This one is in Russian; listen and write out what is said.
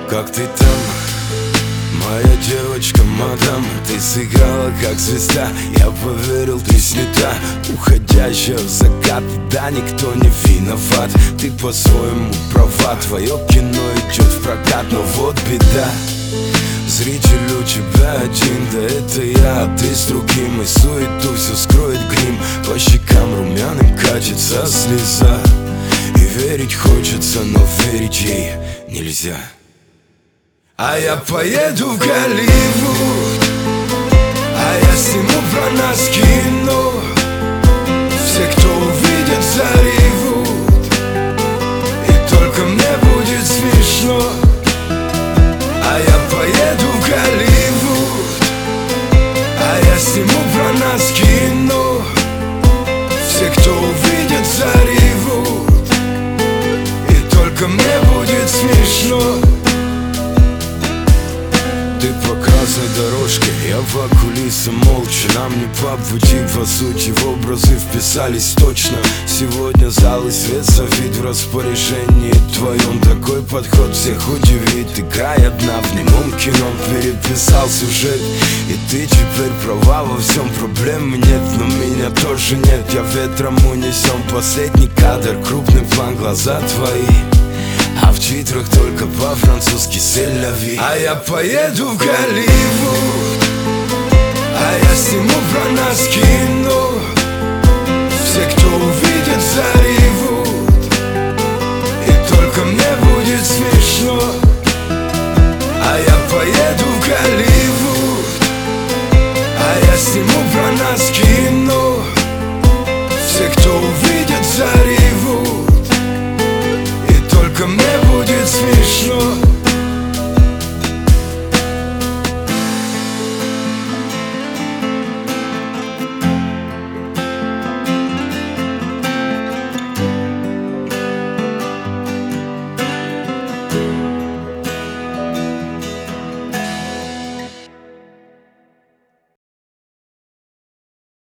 Как ты там, моя девочка, мадам? Ты сыграла как звезда, я поверил, ты снята. Уходящая в закат, да никто не виноват. Ты по-своему права, твое кино идет в прокат. Но вот беда, зритель у тебя один, да это я, а ты с другим. И суету все скроет грим, по щекам румяным катится слеза. И верить хочется, но верить ей нельзя. А я поеду в Голливуд, а я сниму про нас кино. Все, кто увидят, заревут, и только мне будет смешно. А я поеду в Голливуд, а я сниму про нас кино. Все, кто увидят, заревут, и только мне будет смешно. Ты по красной дорожке, я по кулисам молча. Нам не по пути, по сути, в образы вписались точно. Сегодня зал и свет, совит в распоряжении твоем. Такой подход всех удивит. Играй одна в немом кино, переписал сюжет. И ты теперь права во всем, проблем нет, но меня тоже нет. Я ветром унесем, последний кадр, крупный план, глаза твои. А в титрах только по-французски «C'est la vie». А я поеду в Голливуд, а я сниму про нас кино. Все, кто увидят, заревут, и только мне будет смешно. А я поеду в Голливуд, а я сниму про нас кино.